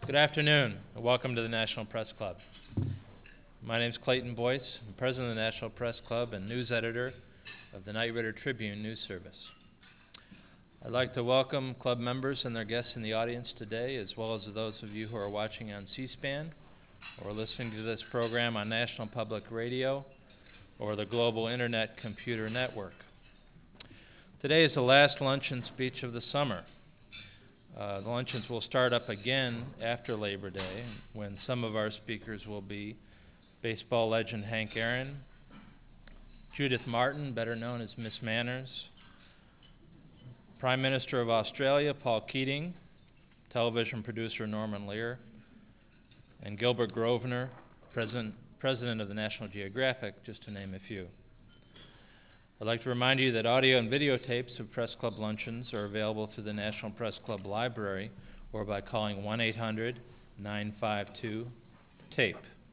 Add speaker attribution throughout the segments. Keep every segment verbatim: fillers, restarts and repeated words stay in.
Speaker 1: Good afternoon, and welcome to the National Press Club. My name is Clayton Boyce. I'm president of the National Press Club and news editor of the Knight Ridder Tribune news service. I'd like to welcome club members and their guests in the audience today, as well as those of you who are watching on C SPAN or listening to this program on National Public Radio or the Global Internet Computer Network. Today is the last luncheon speech of the summer. Uh, the luncheons will start up again after Labor Day, when some of our speakers will be baseball legend Hank Aaron, Judith Martin, better known as Miss Manners, Prime Minister of Australia, Paul Keating, television producer Norman Lear, and Gilbert Grosvenor, president, president of the National Geographic, just to name a few. I'd like to remind you that audio and videotapes of Press Club luncheons are available through the National Press Club Library or by calling one eight hundred, nine five two, TAPE.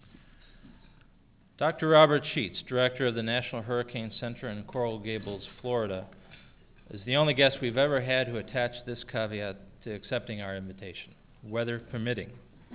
Speaker 1: Doctor Robert Sheets, director of the National Hurricane Center in Coral Gables, Florida, is the only guest we've ever had who attached this caveat to accepting our invitation, weather permitting.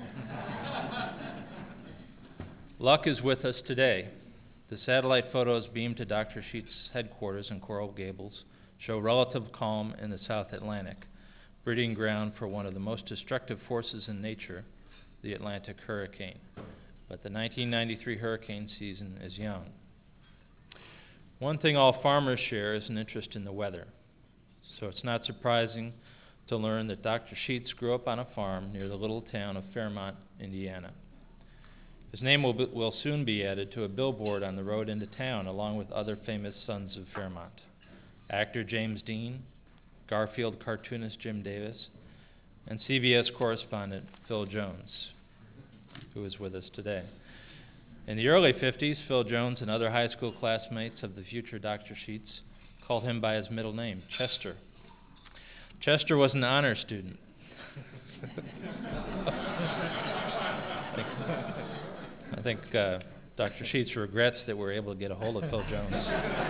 Speaker 1: Luck is with us today. The satellite photos beamed to Doctor Sheets' headquarters in Coral Gables show relative calm in the South Atlantic, breeding ground for one of the most destructive forces in nature, the Atlantic hurricane. But the nineteen ninety-three hurricane season is young. One thing all farmers share is an interest in the weather. So it's not surprising to learn that Doctor Sheets grew up on a farm near the little town of Fairmont, Indiana. His name will, be, will soon be added to a billboard on the road into town, along with other famous sons of Fairmont. Actor James Dean, Garfield cartoonist Jim Davis, and C B S correspondent Phil Jones, who is with us today. In the early fifties, Phil Jones and other high school classmates of the future Doctor Sheets called him by his middle name, Chester. Chester was an honor student. I think uh, Doctor Sheets regrets that we were able to get a hold of Phil Jones.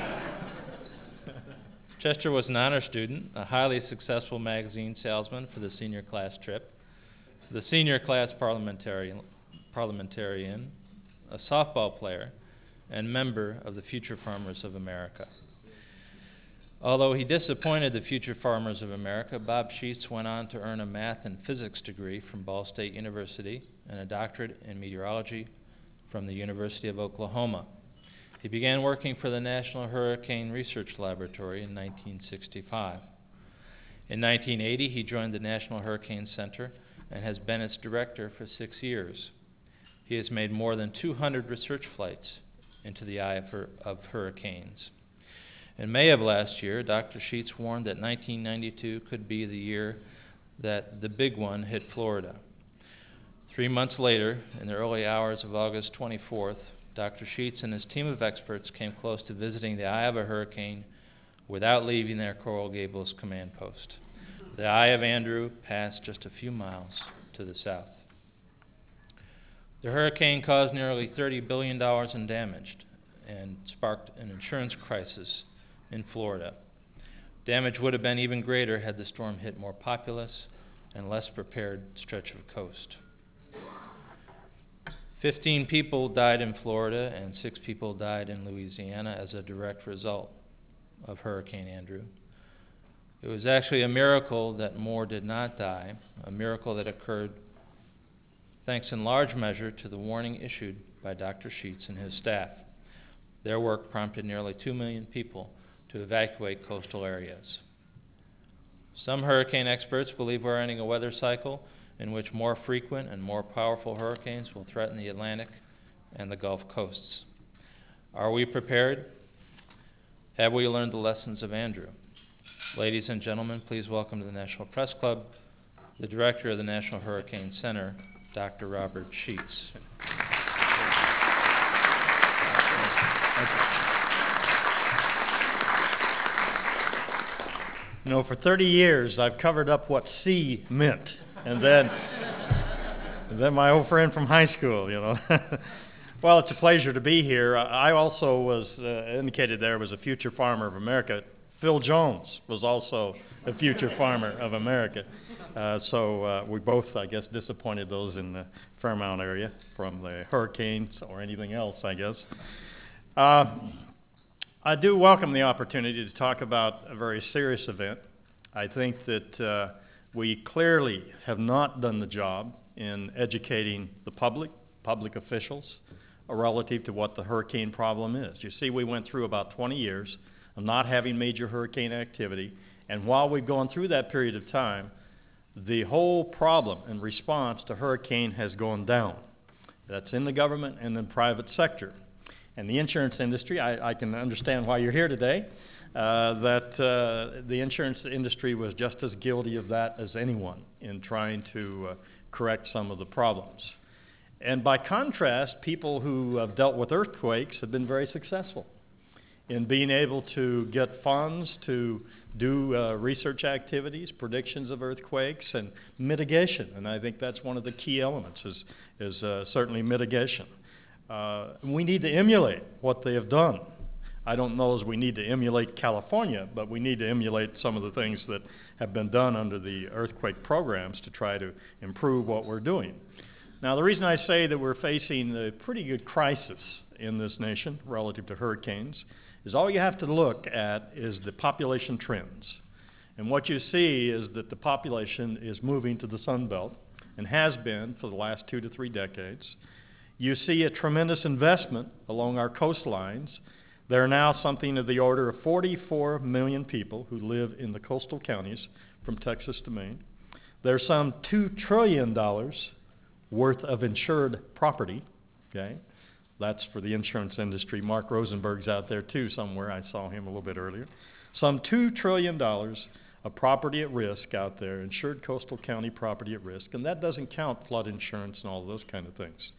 Speaker 1: Chester was an honor student, a highly successful magazine salesman for the senior class trip, the senior class parliamentarian, parliamentarian, a softball player, and member of the Future Farmers of America. Although he disappointed the Future Farmers of America, Bob Sheets went on to earn a math and physics degree from Ball State University and a doctorate in meteorology from the University of Oklahoma. He began working for the National Hurricane Research Laboratory in nineteen sixty-five. In nineteen eighty, he joined the National Hurricane Center and has been its director for six years. He has made more than two hundred research flights into the eye of, hur- of hurricanes. In May of last year, Doctor Sheets warned that nineteen ninety-two could be the year that the big one hit Florida. Three months later, in the early hours of August twenty-fourth, Doctor Sheets and his team of experts came close to visiting the eye of a hurricane without leaving their Coral Gables command post. The eye of Andrew passed just a few miles to the south. The hurricane caused nearly thirty billion dollars in damage and sparked an insurance crisis in Florida. Damage would have been even greater had the storm hit more populous and less prepared stretch of coast. Fifteen people died in Florida and six people died in Louisiana as a direct result of Hurricane Andrew. It was actually a miracle that more did not die, a miracle that occurred thanks in large measure to the warning issued by Doctor Sheets and his staff. Their work prompted nearly two million people to evacuate coastal areas. Some hurricane experts believe we're entering a weather cycle in which more frequent and more powerful hurricanes will threaten the Atlantic and the Gulf coasts. Are we prepared? Have we learned the lessons of Andrew? Ladies and gentlemen, please welcome to the National Press Club the director of the National Hurricane Center, Doctor Robert Sheets.
Speaker 2: You know, for thirty years, I've covered up what C meant. And then, and then my old friend from high school, you know. Well, it's a pleasure to be here. I also was uh, indicated there was a future farmer of America. Phil Jones was also a future farmer of America. Uh, so uh, we both, I guess, disappointed those in the Fairmount area from the hurricanes or anything else, I guess. Uh, I do welcome the opportunity to talk about a very serious event. I think that uh, we clearly have not done the job in educating the public, public officials, uh, relative to what the hurricane problem is. You see, we went through about twenty years of not having major hurricane activity, and while we've gone through that period of time, the whole problem and response to hurricane has gone down. That's in the government and the private sector. And the insurance industry, I, I can understand why you're here today, uh, that uh, the insurance industry was just as guilty of that as anyone in trying to uh, correct some of the problems. And by contrast, people who have dealt with earthquakes have been very successful in being able to get funds to do uh, research activities, predictions of earthquakes, and mitigation. And I think that's one of the key elements is, is uh, certainly mitigation. Uh, we need to emulate what they have done. I don't know as we need to emulate California, but we need to emulate some of the things that have been done under the earthquake programs to try to improve what we're doing. Now, the reason I say that we're facing a pretty good crisis in this nation relative to hurricanes is all you have to look at is the population trends. And what you see is that the population is moving to the Sun Belt and has been for the last two to three decades. You see a tremendous investment along our coastlines. There are now something of the order of forty-four million people who live in the coastal counties from Texas to Maine. There's some two trillion dollars worth of insured property, okay? That's for the insurance industry. Mark Rosenberg's out there too somewhere. I saw him a little bit earlier. Some two trillion dollars of property at risk out there, insured coastal county property at risk, and that doesn't count flood insurance and all of those kind of things.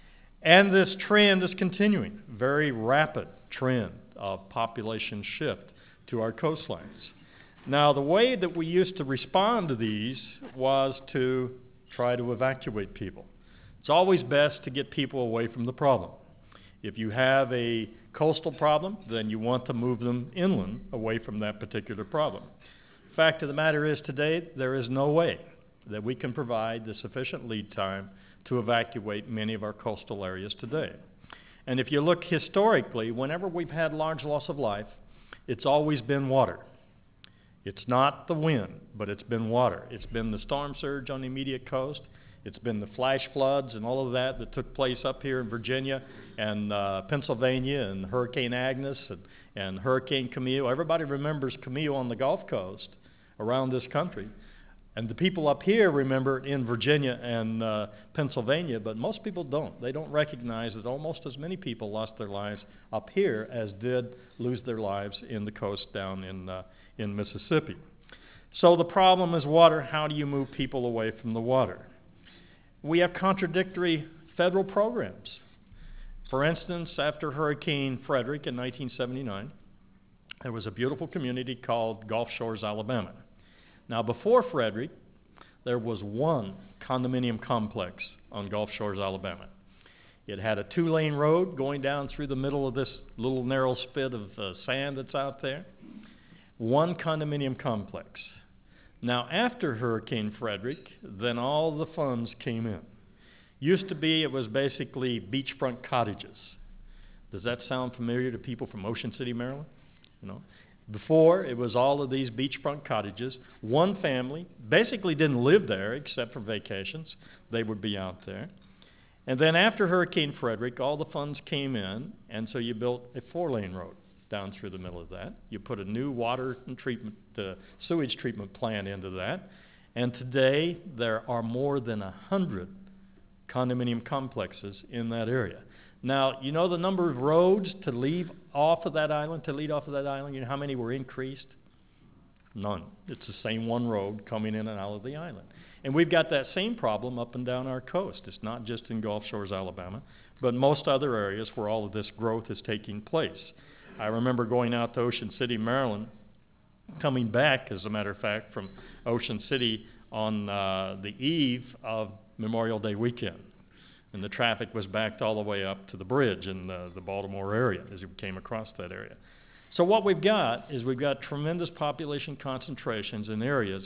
Speaker 2: And this trend is continuing, very rapid trend of population shift to our coastlines. Now, the way that we used to respond to these was to try to evacuate people. It's always best to get people away from the problem. If you have a coastal problem, then you want to move them inland away from that particular problem. The fact of the matter is today, there is no way that we can provide the sufficient lead time to evacuate many of our coastal areas today. And if you look historically, whenever we've had large loss of life, it's always been water. It's not the wind, but it's been water. It's been the storm surge on the immediate coast. It's been the flash floods and all of that that took place up here in Virginia and uh, Pennsylvania and Hurricane Agnes and, and Hurricane Camille. Everybody remembers Camille on the Gulf Coast around this country. And the people up here remember it in Virginia and uh, Pennsylvania, but most people don't. They don't recognize that almost as many people lost their lives up here as did lose their lives in the coast down in, uh, in Mississippi. So the problem is water. How do you move people away from the water? We have contradictory federal programs. For instance, after Hurricane Frederick in nineteen seventy-nine, there was a beautiful community called Gulf Shores, Alabama. Now, before Frederick, there was one condominium complex on Gulf Shores, Alabama. It had a two-lane road going down through the middle of this little narrow spit of uh, sand that's out there. One condominium complex. Now, after Hurricane Frederick, then all the funds came in. Used to be, it was basically beachfront cottages. Does that sound familiar to people from Ocean City, Maryland? You know, before, it was all of these beachfront cottages. One family basically didn't live there except for vacations. They would be out there. And then after Hurricane Frederick, all the funds came in, and so you built a four-lane road down through the middle of that. You put a new water and treatment, uh, sewage treatment plant into that. And today, there are more than one hundred condominium complexes in that area. Now, you know the number of roads to leave off of that island, to lead off of that island? You know how many were increased? None. It's the same one road coming in and out of the island. And we've got that same problem up and down our coast. It's not just in Gulf Shores, Alabama, but most other areas where all of this growth is taking place. I remember going out to Ocean City, Maryland, coming back, as a matter of fact, from Ocean City on uh, the eve of Memorial Day weekend. And the traffic was backed all the way up to the bridge in the, the Baltimore area as you came across that area. So what we've got is we've got tremendous population concentrations in areas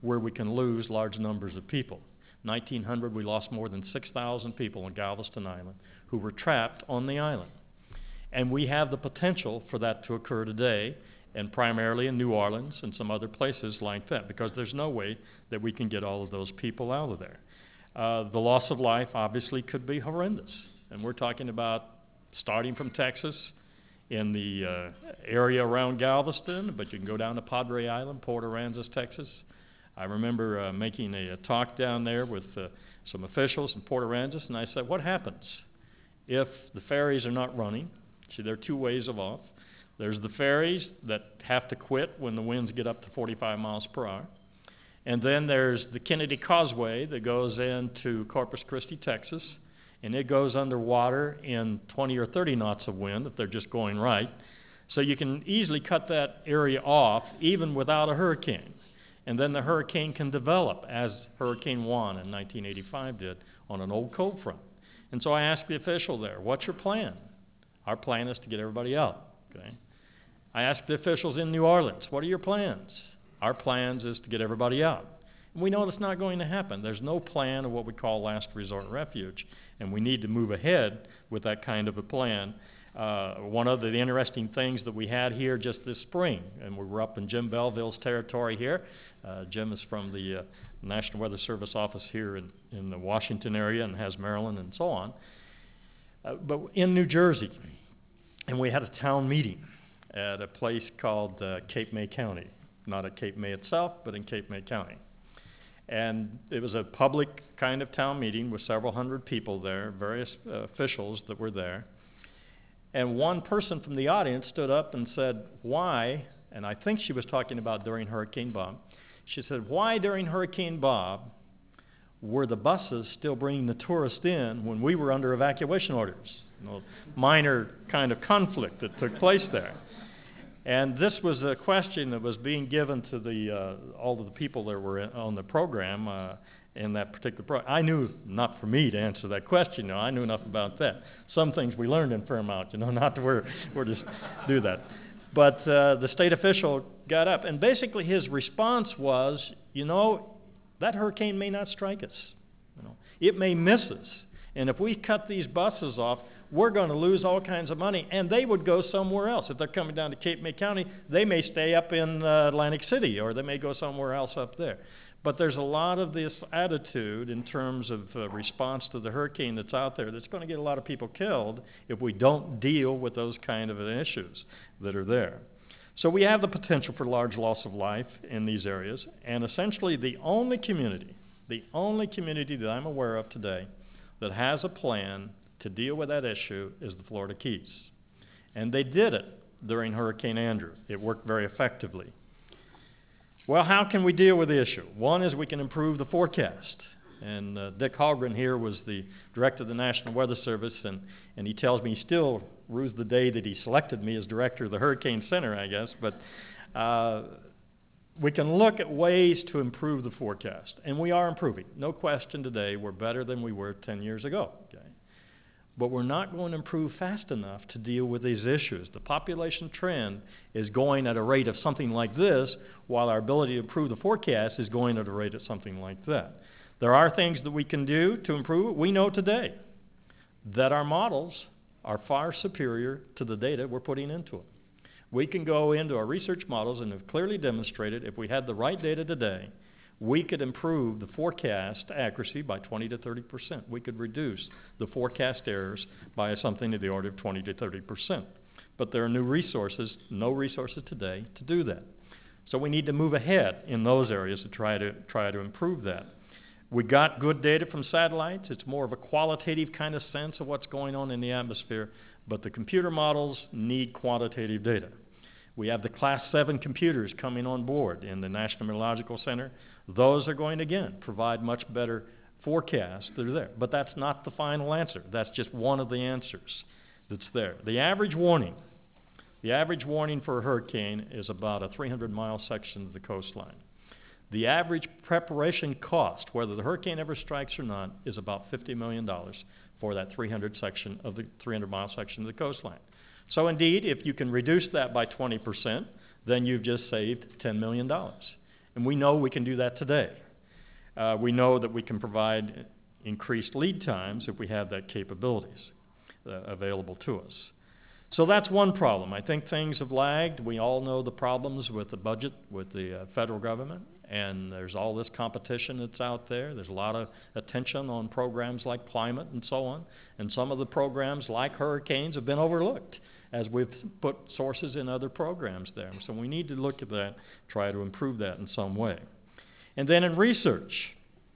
Speaker 2: where we can lose large numbers of people. nineteen hundred, we lost more than six thousand people on Galveston Island who were trapped on the island. And we have the potential for that to occur today, and primarily in New Orleans and some other places like that, because there's no way that we can get all of those people out of there. Uh, the loss of life obviously could be horrendous. And we're talking about starting from Texas in the uh, area around Galveston, but you can go down to Padre Island, Port Aransas, Texas. I remember uh, making a, a talk down there with uh, some officials in Port Aransas, and I said, what happens if the ferries are not running? See, there are two ways of off. There's the ferries that have to quit when the winds get up to forty-five miles per hour. And then there's the Kennedy Causeway that goes into Corpus Christi, Texas, and it goes underwater in twenty or thirty knots of wind if they're just going right. So you can easily cut that area off even without a hurricane. And then the hurricane can develop, as Hurricane Juan in nineteen eighty-five did, on an old cold front. And so I asked the official there, what's your plan? Our plan is to get everybody out, okay? I asked the officials in New Orleans, what are your plans? Our plans is to get everybody out. And we know that's not going to happen. There's no plan of what we call last resort refuge, and we need to move ahead with that kind of a plan. Uh, one of the interesting things that we had here just this spring, and we were up in Jim Belleville's territory here. Uh, Jim is from the uh, National Weather Service office here in, in the Washington area and has Maryland and so on. Uh, but in New Jersey, and we had a town meeting at a place called uh, Cape May County. Not at Cape May itself, but in Cape May County. And it was a public kind of town meeting with several hundred people there, various uh, officials that were there. And one person from the audience stood up and said, why, and I think she was talking about during Hurricane Bob, she said, why during Hurricane Bob were the buses still bringing the tourists in when we were under evacuation orders? You know, minor kind of conflict that took place there. And this was a question that was being given to the, uh, all of the people that were in, on the program uh, in that particular program. I knew not for me to answer that question. You know, I knew enough about that. Some things we learned in Fairmount, you know, not to where we're just do that. But uh, the state official got up, and basically his response was, you know, that hurricane may not strike us. You know, it may miss us. And if we cut these buses off, we're going to lose all kinds of money, and they would go somewhere else. If they're coming down to Cape May County, they may stay up in uh, Atlantic City, or they may go somewhere else up there. But there's a lot of this attitude in terms of uh, response to the hurricane that's out there that's going to get a lot of people killed if we don't deal with those kind of issues that are there. So we have the potential for large loss of life in these areas, and essentially the only community, the only community that I'm aware of today that has a plan to deal with that issue is the Florida Keys. And they did it during Hurricane Andrew. It worked very effectively. Well, how can we deal with the issue? One is we can improve the forecast. And uh, Dick Hallgren here was the director of the National Weather Service, and, and he tells me he still rues the day that he selected me as director of the Hurricane Center, I guess. But uh, we can look at ways to improve the forecast. And we are improving. No question today, we're better than we were ten years ago. Okay? But we're not going to improve fast enough to deal with these issues. The population trend is going at a rate of something like this, while our ability to improve the forecast is going at a rate of something like that. There are things that we can do to improve it. We know today that our models are far superior to the data we're putting into them. We can go into our research models and have clearly demonstrated if we had the right data today, we could improve the forecast accuracy by twenty to thirty percent. We could reduce the forecast errors by something to the order of twenty to thirty percent. But there are new resources, no resources today to do that. So we need to move ahead in those areas to try to, try to improve that. We got good data from satellites. It's more of a qualitative kind of sense of what's going on in the atmosphere, but the computer models need quantitative data. We have the class seven computers coming on board in the National Meteorological Center. Those are going to, again, provide much better forecasts that are there. But that's not the final answer. That's just one of the answers that's there. The average warning, the average warning for a hurricane is about a three hundred mile section of the coastline. The average preparation cost, whether the hurricane ever strikes or not, is about fifty million dollars for that three hundred section of the three hundred mile section of the coastline. So indeed, if you can reduce that by twenty percent, then you've just saved ten million dollars. And we know we can do that today. Uh, we know that we can provide increased lead times if we have that capabilities uh, available to us. So that's one problem. I think things have lagged. We all know the problems with the budget, with the uh, federal government, and there's all this competition that's out there. There's a lot of attention on programs like climate and so on, and some of the programs like hurricanes have been overlooked as we've put sources in other programs there. So we need to look at that, try to improve that in some way. And then in research,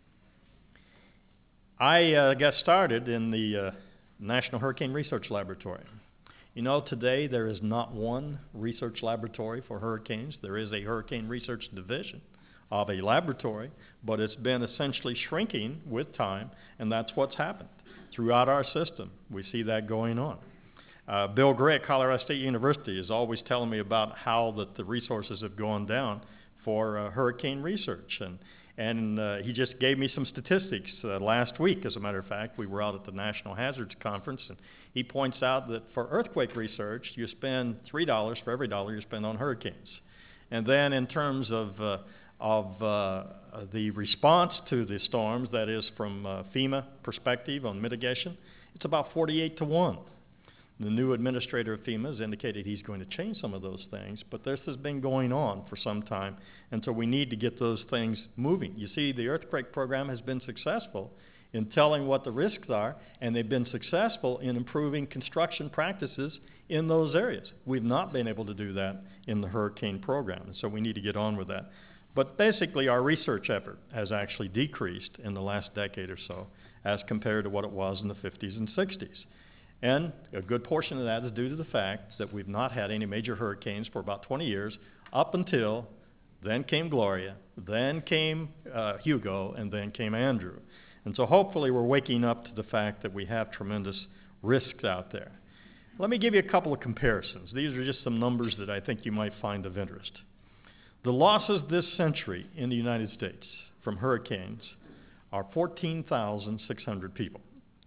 Speaker 2: I uh, got started in the uh, National Hurricane Research Laboratory. You know, today there is not one research laboratory for hurricanes. There is a hurricane research division of a laboratory, but it's been essentially shrinking with time, and that's what's happened throughout our system. We see that going on. Uh, Bill Gray at Colorado State University is always telling me about how that the resources have gone down for uh, hurricane research, and And uh, he just gave me some statistics uh, last week, as a matter of fact. We were out at the National Hazards Conference, and he points out that for earthquake research, you spend three dollars for every dollar you spend on hurricanes. And then in terms of, uh, of uh, the response to the storms, that is from uh, FEMA perspective on mitigation, it's about forty-eight to one. The new administrator of FEMA has indicated he's going to change some of those things, but this has been going on for some time, and so we need to get those things moving. You see, the earthquake program has been successful in telling what the risks are, and they've been successful in improving construction practices in those areas. We've not been able to do that in the hurricane program, and so we need to get on with that. But basically, our research effort has actually decreased in the last decade or so as compared to what it was in the fifties and sixties. And a good portion of that is due to the fact that we've not had any major hurricanes for about twenty years, up until then came Gloria, then came uh, Hugo, and then came Andrew. And so hopefully we're waking up to the fact that we have tremendous risks out there. Let me give you a couple of comparisons. These are just some numbers that I think you might find of interest. The losses this century in the United States from hurricanes are fourteen thousand six hundred people.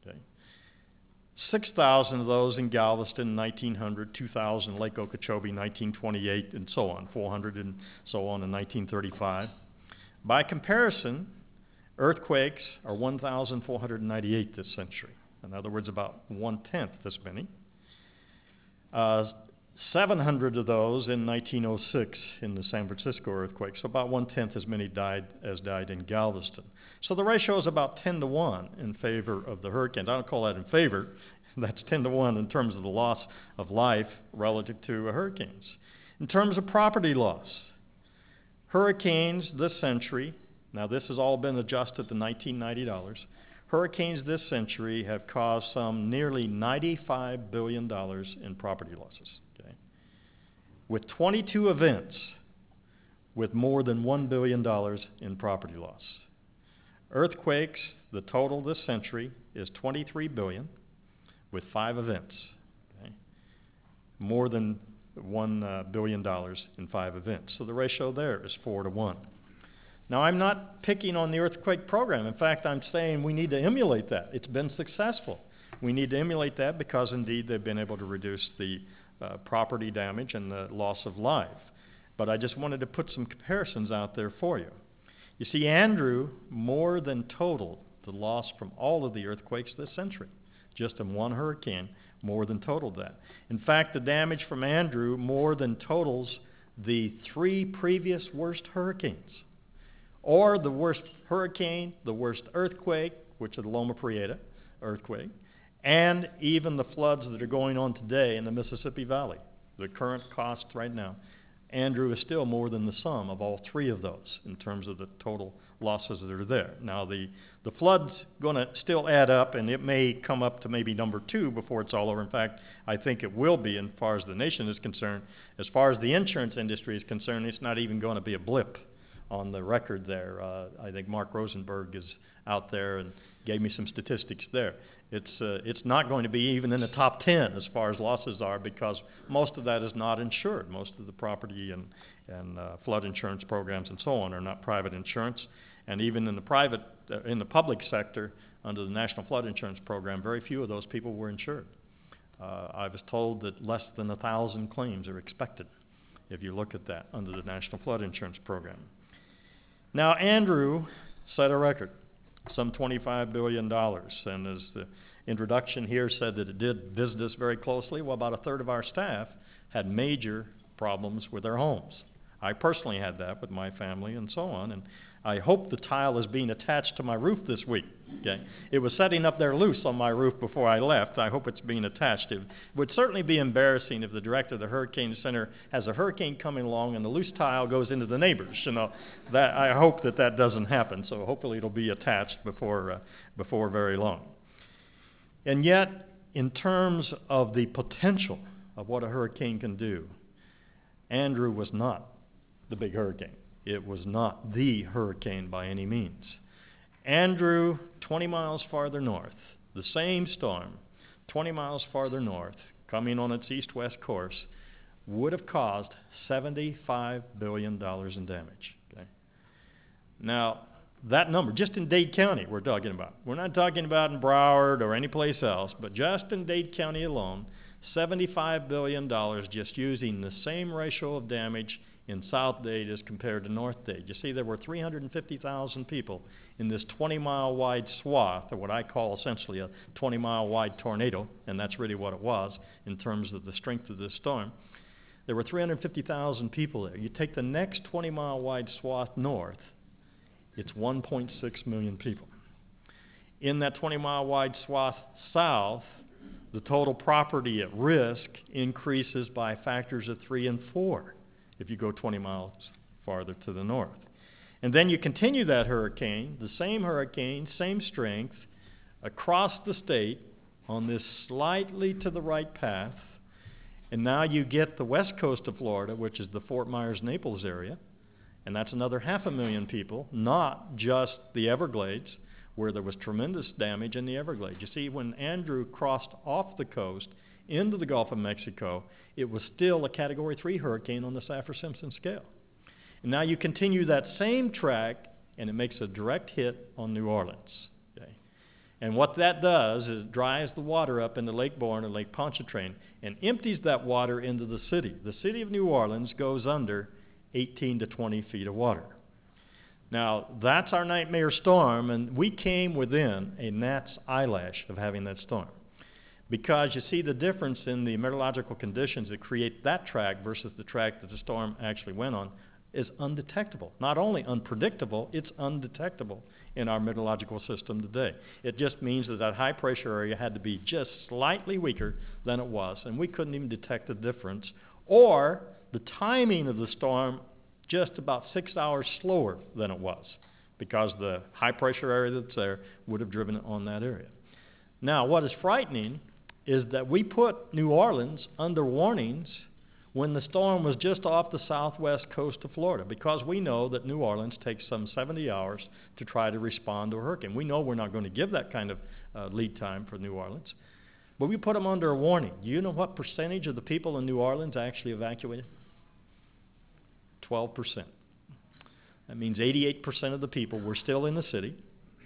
Speaker 2: six thousand of those in Galveston in nineteen hundred, two thousand Lake Okeechobee nineteen twenty-eight, and so on, four hundred and so on in nineteen thirty-five. By comparison, earthquakes are one thousand four hundred ninety-eight this century. In other words, about one-tenth this many. Uh, seven hundred of those in nineteen oh six in the San Francisco earthquake, so about one-tenth as many died as died in Galveston. So the ratio is about ten to one in favor of the hurricanes. I don't call that in favor. That's ten to one in terms of the loss of life relative to hurricanes. In terms of property loss, hurricanes this century, now this has all been adjusted to nineteen ninety dollars, hurricanes this century have caused some nearly ninety-five billion dollars in property losses, okay? With twenty-two events with more than one billion dollars in property loss. Earthquakes, the total this century is twenty-three billion dollars with five events, okay? More than one uh, billion dollars in five events. So the ratio there is four to one. Now, I'm not picking on the earthquake program. In fact, I'm saying we need to emulate that. It's been successful. We need to emulate that because, indeed, they've been able to reduce the uh, property damage and the loss of life. But I just wanted to put some comparisons out there for you. You see, Andrew more than totaled the loss from all of the earthquakes this century. Just in one hurricane, more than totaled that. In fact, the damage from Andrew more than totals the three previous worst hurricanes, or the worst hurricane, the worst earthquake, which is the Loma Prieta earthquake, and even the floods that are going on today in the Mississippi Valley. The current cost right now, Andrew is still more than the sum of all three of those in terms of the total losses that are there. Now, the, the flood's going to still add up, and it may come up to maybe number two before it's all over. In fact, I think it will be as far as the nation is concerned. As far as the insurance industry is concerned, it's not even going to be a blip on the record there. Uh, I think Mark Rosenberg is out there and gave me some statistics there. It's, uh, it's not going to be even in the top ten as far as losses are, because most of that is not insured. Most of the property and, and uh, flood insurance programs and so on are not private insurance. And even in the private, uh, in the public sector, under the National Flood Insurance Program, very few of those people were insured. Uh, I was told that less than a thousand claims are expected if you look at that under the National Flood Insurance Program. Now, Andrew set a record, some twenty-five billion dollars, and as the introduction here said that it did visit us very closely, well, about a third of our staff had major problems with their homes. I personally had that with my family and so on, and I hope the tile is being attached to my roof this week. Okay? It was setting up there loose on my roof before I left. I hope it's being attached. It would certainly be embarrassing if the director of the Hurricane Center has a hurricane coming along and the loose tile goes into the neighbors. You know, that, I hope that that doesn't happen, so hopefully it'll be attached before, uh, before very long. And yet, in terms of the potential of what a hurricane can do, Andrew was not the big hurricane. It was not the hurricane by any means. Andrew, twenty miles farther north, the same storm, twenty miles farther north, coming on its east-west course, would have caused seventy-five billion dollars in damage. Okay? Now, that number, just in Dade County we're talking about. We're not talking about in Broward or any place else, but just in Dade County alone, seventy-five billion dollars just using the same ratio of damage in South Dade as compared to North Dade. You see, there were three hundred fifty thousand people in this twenty mile wide swath, or what I call essentially a twenty mile wide tornado, and that's really what it was in terms of the strength of this storm. There were three hundred fifty thousand people there. You take the next twenty mile wide swath north, it's one point six million people. In that twenty mile wide swath south, the total property at risk increases by factors of three and four if you go twenty miles farther to the north. And then you continue that hurricane, the same hurricane, same strength, across the state on this slightly to the right path, and now you get the west coast of Florida, which is the Fort Myers-Naples area, and that's another half a million people, not just the Everglades, where there was tremendous damage in the Everglades. You see, when Andrew crossed off the coast into the Gulf of Mexico, it was still a Category three hurricane on the Saffir-Simpson scale. And now you continue that same track, and it makes a direct hit on New Orleans. Okay? And what that does is it dries the water up into Lake Borgne and Lake Pontchartrain and empties that water into the city. The city of New Orleans goes under eighteen to twenty feet of water. Now, that's our nightmare storm, and we came within a gnat's eyelash of having that storm. Because you see the difference in the meteorological conditions that create that track versus the track that the storm actually went on is undetectable. Not only unpredictable, it's undetectable in our meteorological system today. It just means that that high pressure area had to be just slightly weaker than it was, and we couldn't even detect the difference. Or the timing of the storm just about six hours slower than it was, because the high pressure area that's there would have driven it on that area. Now, what is frightening is that we put New Orleans under warnings when the storm was just off the southwest coast of Florida, because we know that New Orleans takes some seventy hours to try to respond to a hurricane. We know we're not going to give that kind of uh, lead time for New Orleans, but we put them under a warning. Do you know what percentage of the people in New Orleans actually evacuated? twelve percent. That means eighty-eight percent of the people were still in the city.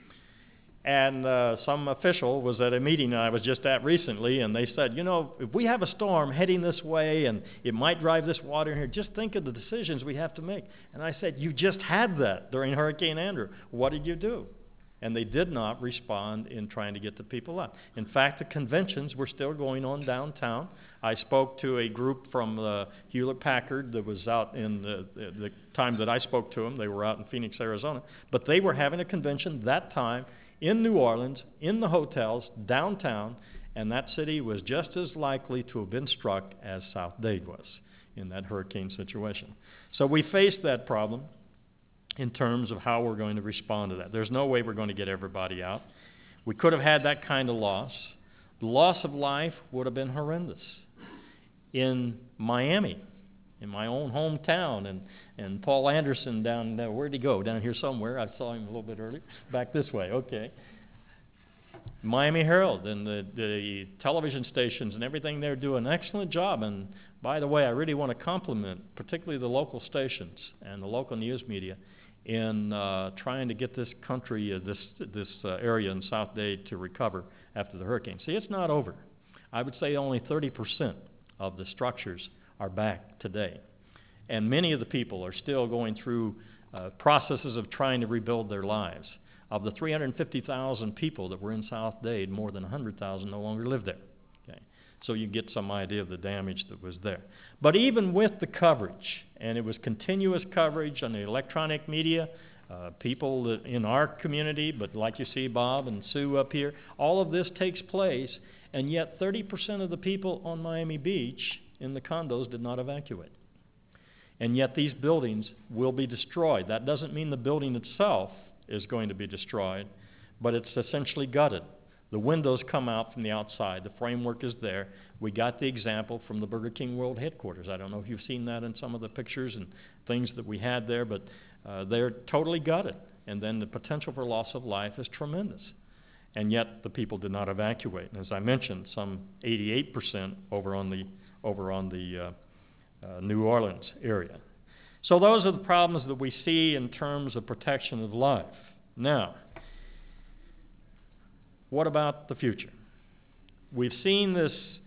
Speaker 2: And uh, some official was at a meeting I was just at recently, and they said, you know, if we have a storm heading this way and it might drive this water in here, just think of the decisions we have to make. And I said, you just had that during Hurricane Andrew. What did you do? And they did not respond in trying to get the people out. In fact, the conventions were still going on downtown. I spoke to a group from uh, Hewlett-Packard that was out in the, the, the time that I spoke to them. They were out in Phoenix, Arizona. But they were having a convention that time in New Orleans, in the hotels, downtown, and that city was just as likely to have been struck as South Dade was in that hurricane situation. So we faced that problem in terms of how we're going to respond to that. There's no way we're going to get everybody out. We could have had that kind of loss. The loss of life would have been horrendous. In Miami, in my own hometown, and, and Paul Anderson down there, where'd he go? Down here somewhere. I saw him a little bit earlier. Back this way, okay. Miami Herald and the, the television stations and everything there do an excellent job. And by the way, I really want to compliment particularly the local stations and the local news media in uh, trying to get this country, uh, this, this uh, area in South Dade to recover after the hurricane. See, it's not over. I would say only thirty percent of the structures are back today. And many of the people are still going through uh, processes of trying to rebuild their lives. Of the three hundred fifty thousand people that were in South Dade, more than one hundred thousand no longer live there. Okay? So you get some idea of the damage that was there. But even with the coverage, and it was continuous coverage on the electronic media, uh, people that in our community, but like you see Bob and Sue up here, all of this takes place, and yet thirty percent of the people on Miami Beach in the condos did not evacuate. And yet these buildings will be destroyed. That doesn't mean the building itself is going to be destroyed, but it's essentially gutted. The windows come out from the outside. The framework is there. We got the example from the Burger King World Headquarters. I don't know if you've seen that in some of the pictures and things that we had there, but uh, they're totally gutted. And then the potential for loss of life is tremendous. And yet the people did not evacuate. And as I mentioned, some eighty-eight percent over on the, over on the uh, uh, New Orleans area. So those are the problems that we see in terms of protection of life. Now, what about the future? We've seen this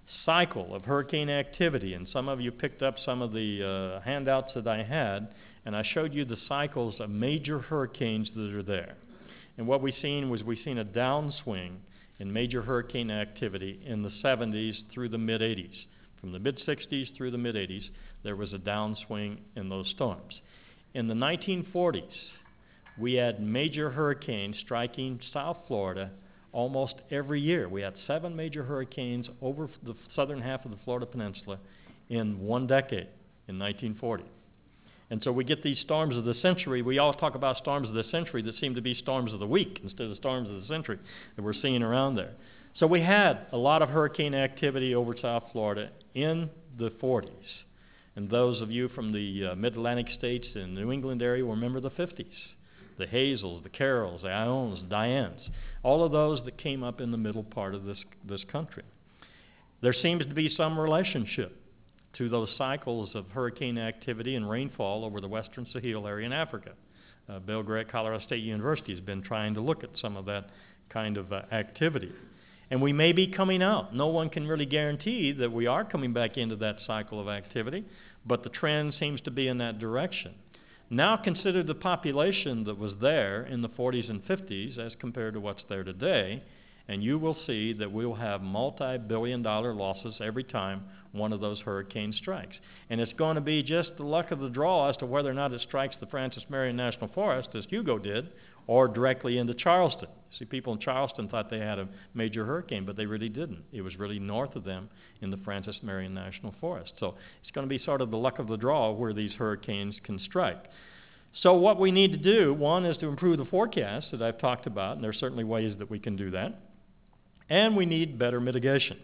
Speaker 2: cycle of hurricane activity, and some of you picked up some of the uh, handouts that I had, and I showed you the cycles of major hurricanes that are there. And what we've seen was we've seen a downswing in major hurricane activity in the seventies through the mid eighties. From the mid sixties through the mid eighties, there was a downswing in those storms. In the nineteen forties, we had major hurricanes striking South Florida almost every year. We had seven major hurricanes over the southern half of the Florida Peninsula in one decade, in nineteen forty. And so we get these storms of the century. We all talk about storms of the century that seem to be storms of the week instead of storms of the century that we're seeing around there. So we had a lot of hurricane activity over South Florida in the forties. And those of you from the uh, mid-Atlantic states and New England area will remember the fifties. The Hazels, the Carols, the Ionas, the Dianes, all of those that came up in the middle part of this, this country. There seems to be some relationship to those cycles of hurricane activity and rainfall over the western Sahel area in Africa. Uh, Bill Gray at Colorado State University has been trying to look at some of that kind of uh, activity. And we may be coming out. No one can really guarantee that we are coming back into that cycle of activity, but the trend seems to be in that direction. Now consider the population that was there in the forties and fifties as compared to what's there today, and you will see that we'll have multi-billion dollar losses every time one of those hurricanes strikes. And it's going to be just the luck of the draw as to whether or not it strikes the Francis Marion National Forest, as Hugo did, or directly into Charleston. See, people in Charleston thought they had a major hurricane, but they really didn't. It was really north of them in the Francis Marion National Forest. So it's going to be sort of the luck of the draw where these hurricanes can strike. So what we need to do, one, is to improve the forecast that I've talked about, and there are certainly ways that we can do that. And we need better mitigation.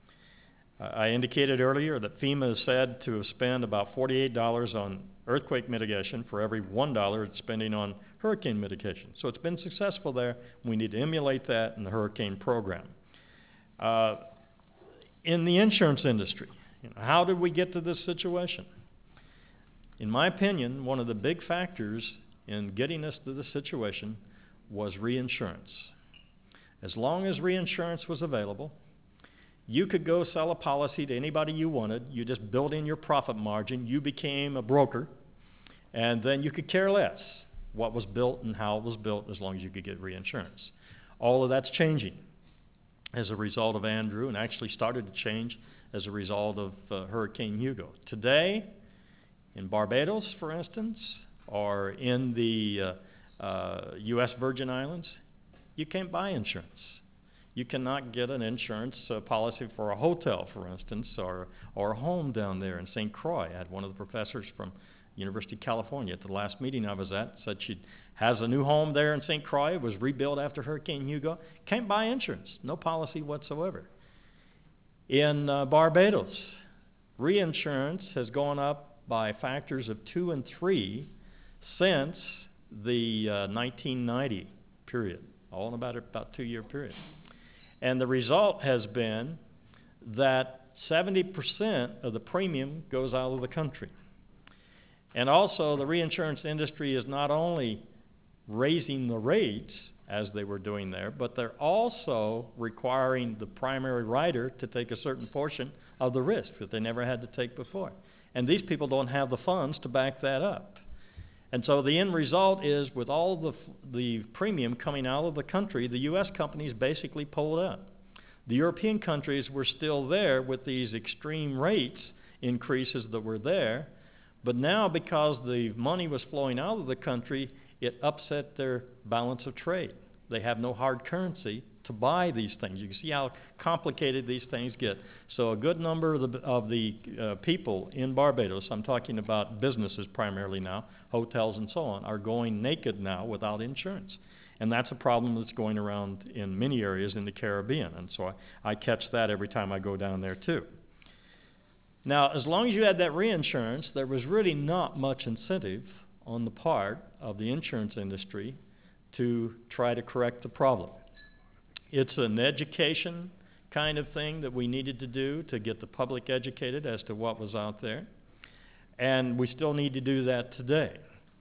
Speaker 2: Uh, I indicated earlier that FEMA is said to have spent about forty-eight dollars on earthquake mitigation for every one dollar it's spending on hurricane mitigation. So it's been successful there. We need to emulate that in the hurricane program. Uh, in the insurance industry, you know, how did we get to this situation? In my opinion, one of the big factors in getting us to this situation was reinsurance. As long as reinsurance was available, you could go sell a policy to anybody you wanted. You just built in your profit margin. You became a broker, and then you could care less what was built and how it was built as long as you could get reinsurance. All of that's changing as a result of Andrew, and actually started to change as a result of uh, Hurricane Hugo. Today, in Barbados, for instance, or in the uh, uh, U S Virgin Islands, you can't buy insurance. You cannot get an insurance uh, policy for a hotel, for instance, or, or a home down there in Saint Croix. I had one of the professors from University of California at the last meeting I was at, said she has a new home there in Saint Croix. It was rebuilt after Hurricane Hugo. Can't buy insurance, no policy whatsoever. In uh, Barbados, reinsurance has gone up by factors of two and three since the uh, nineteen ninety period, all in about about two-year period. And the result has been that seventy percent of the premium goes out of the country. And also, the reinsurance industry is not only raising the rates, as they were doing there, but they're also requiring the primary writer to take a certain portion of the risk that they never had to take before. And these people don't have the funds to back that up. And so the end result is, with all the, the premium coming out of the country, the U S companies basically pulled out. The European countries were still there with these extreme rates increases that were there, but now because the money was flowing out of the country, it upset their balance of trade. They have no hard currency to buy these things. You can see how complicated these things get. So a good number of the, of the uh, people in Barbados, I'm talking about businesses primarily now, hotels and so on, are going naked now without insurance. And that's a problem that's going around in many areas in the Caribbean. And so I, I catch that every time I go down there too. Now, as long as you had that reinsurance, there was really not much incentive on the part of the insurance industry to try to correct the problem. It's an education kind of thing that we needed to do to get the public educated as to what was out there. And we still need to do that today.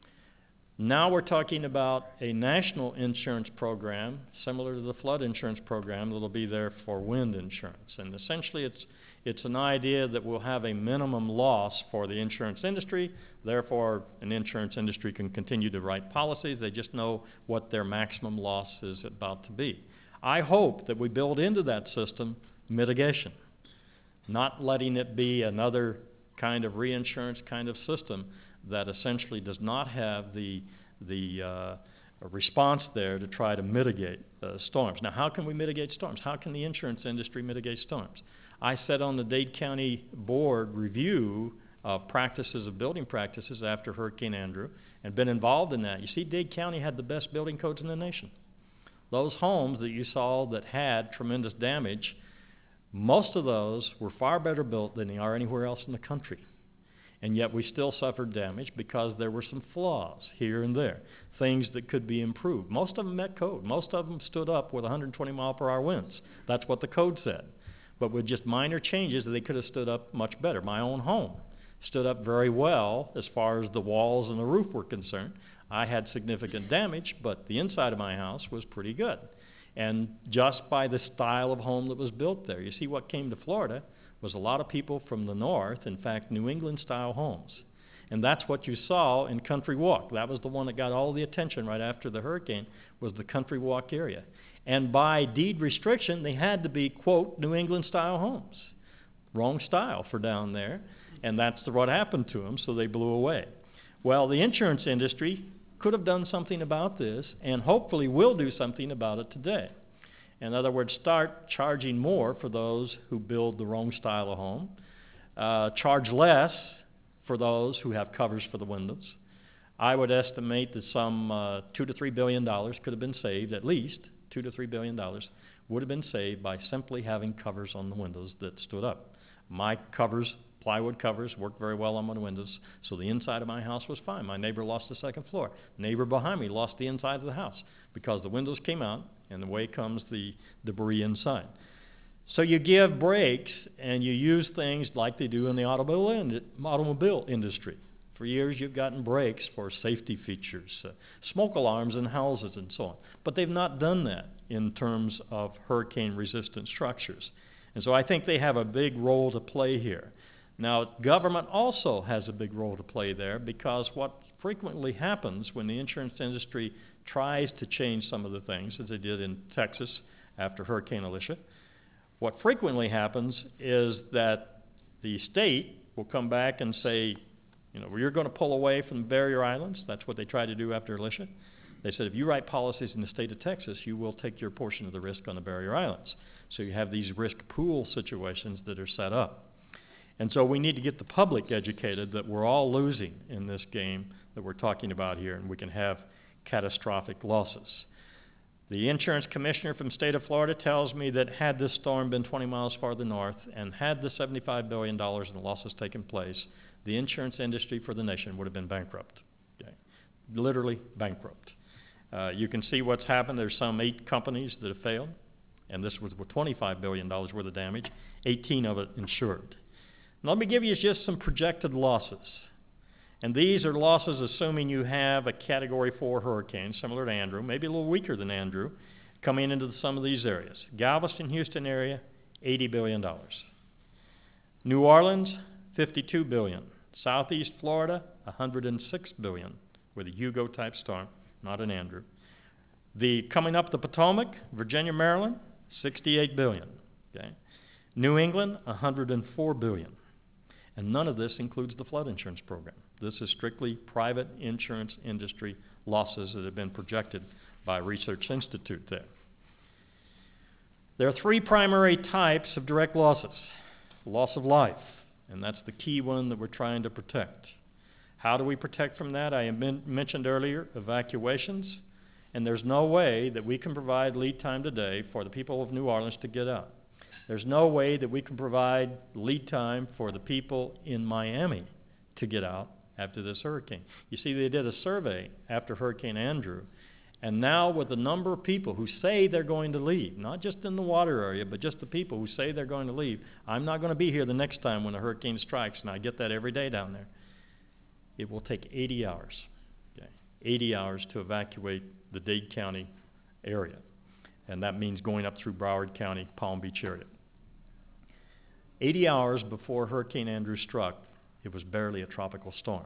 Speaker 2: Now we're talking about a national insurance program similar to the flood insurance program that will be there for wind insurance. And essentially it's, it's an idea that we'll have a minimum loss for the insurance industry. Therefore, an insurance industry can continue to write policies. They just know what their maximum loss is about to be. I hope that we build into that system mitigation, not letting it be another kind of reinsurance kind of system that essentially does not have the, the uh, response there to try to mitigate uh, storms. Now, how can we mitigate storms? How can the insurance industry mitigate storms? I sat on the Dade County Board review of practices of building practices after Hurricane Andrew and been involved in that. You see, Dade County had the best building codes in the nation. Those homes that you saw that had tremendous damage, most of those were far better built than they are anywhere else in the country. And yet we still suffered damage because there were some flaws here and there, things that could be improved. Most of them met code. Most of them stood up with one hundred twenty mile per hour winds. That's what the code said. But with just minor changes, they could have stood up much better. My own home stood up very well as far as the walls and the roof were concerned. I had significant damage, but the inside of my house was pretty good. And just by the style of home that was built there. You see, what came to Florida was a lot of people from the north, in fact, New England-style homes. And that's what you saw in Country Walk. That was the one that got all the attention right after the hurricane, was the Country Walk area. And by deed restriction, they had to be, quote, New England-style homes. Wrong style for down there. And that's what happened to them, so they blew away. Well, the insurance industry could have done something about this and hopefully will do something about it today. In other words, start charging more for those who build the wrong style of home, uh, charge less for those who have covers for the windows. I would estimate that some uh, two to three billion dollars could have been saved, at least two to three billion dollars would have been saved by simply having covers on the windows that stood up. My covers, plywood covers, worked very well on my windows, so the inside of my house was fine. My neighbor lost the second floor. Neighbor behind me lost the inside of the house because the windows came out and away comes the debris inside. So you give breaks and you use things like they do in the automobile, in, automobile industry. For years you've gotten breaks for safety features, uh, smoke alarms in houses and so on. But they've not done that in terms of hurricane-resistant structures. And so I think they have a big role to play here. Now, government also has a big role to play there, because what frequently happens when the insurance industry tries to change some of the things, as they did in Texas after Hurricane Alicia, what frequently happens is that the state will come back and say, you know, well, you're going to pull away from the barrier islands. That's what they tried to do after Alicia. They said, if you write policies in the state of Texas, you will take your portion of the risk on the barrier islands. So you have these risk pool situations that are set up. And so we need to get the public educated that we're all losing in this game that we're talking about here, and we can have catastrophic losses. The insurance commissioner from the state of Florida tells me that had this storm been twenty miles farther north and had the seventy-five billion dollars in losses taken place, the insurance industry for the nation would have been bankrupt. Okay? Literally bankrupt. Uh, you can see what's happened. There's some eight companies that have failed, and this was with twenty-five billion dollars worth of damage, eighteen of it insured. Now, let me give you just some projected losses. And these are losses assuming you have a Category four hurricane, similar to Andrew, maybe a little weaker than Andrew, coming into some of these areas. Galveston, Houston area, eighty billion dollars. New Orleans, fifty-two billion dollars. Southeast Florida, one hundred six billion dollars. with a Hugo-type storm, not an Andrew. The coming up the Potomac, Virginia, Maryland, sixty-eight billion dollars. Okay? New England, one hundred four billion dollars. And none of this includes the flood insurance program. This is strictly private insurance industry losses that have been projected by Research Institute there. There are three primary types of direct losses. Loss of life, and that's the key one that we're trying to protect. How do we protect from that? I mentioned earlier evacuations, and there's no way that we can provide lead time today for the people of New Orleans to get out. There's no way that we can provide lead time for the people in Miami to get out after this hurricane. You see, they did a survey after Hurricane Andrew, and now with the number of people who say they're going to leave, not just in the water area, but just the people who say they're going to leave, I'm not going to be here the next time when a hurricane strikes, and I get that every day down there. It will take eighty hours, okay? eighty hours to evacuate the Dade County area, and that means going up through Broward County, Palm Beach area. eighty hours before Hurricane Andrew struck, it was barely a tropical storm.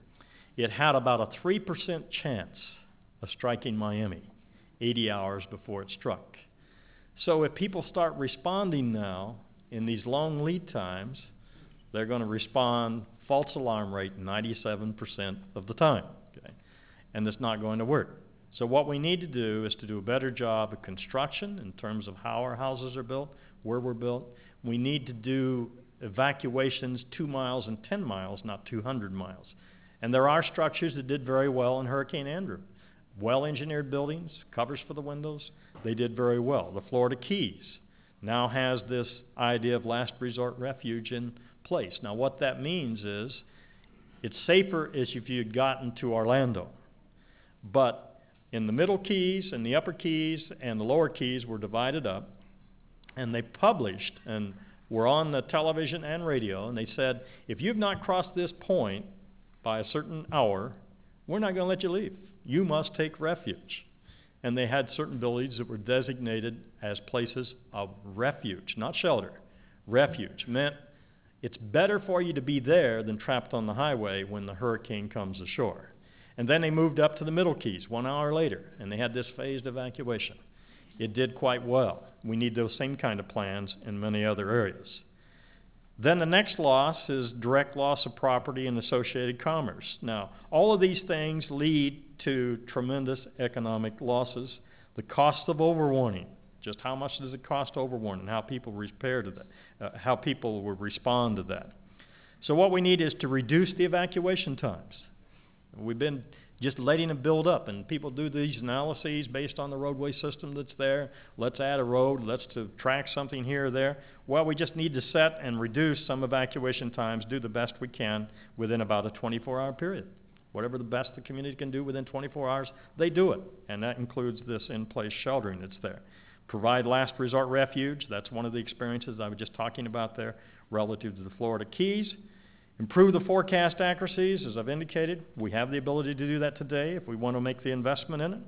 Speaker 2: It had about a three percent chance of striking Miami eighty hours before it struck. So if people start responding now in these long lead times, they're going to respond false alarm rate ninety-seven percent of the time, okay? And it's not going to work. So what we need to do is to do a better job of construction in terms of how our houses are built, where we're built. We need to do evacuations two miles and ten miles, not two hundred miles. And there are structures that did very well in Hurricane Andrew. Well-engineered buildings, covers for the windows, they did very well. The Florida Keys now has this idea of last resort refuge in place. Now what that means is it's safer as if you had gotten to Orlando. But in the middle Keys and the upper Keys and the lower Keys were divided up, and they published and were on the television and radio, and they said, if you've not crossed this point by a certain hour, we're not going to let you leave. You must take refuge. And they had certain buildings that were designated as places of refuge, not shelter. Refuge meant it's better for you to be there than trapped on the highway when the hurricane comes ashore. And then they moved up to the middle Keys one hour later, and they had this phased evacuation. It did quite well. We need those same kind of plans in many other areas. Then the next loss is direct loss of property and associated commerce. Now, all of these things lead to tremendous economic losses. The cost of overwarning, just how much does it cost to overwarn, and how people repair to that, uh, how people will respond to that. So what we need is to reduce the evacuation times. We've been just letting them build up, and people do these analyses based on the roadway system that's there. Let's add a road, let's to track something here or there. Well, we just need to set and reduce some evacuation times, do the best we can within about a twenty-four hour period. Whatever the best the community can do within twenty-four hours, they do it, and that includes this in-place sheltering that's there. Provide last resort refuge, that's one of the experiences I was just talking about there relative to the Florida Keys. Improve the forecast accuracies, as I've indicated. We have the ability to do that today if we want to make the investment in it.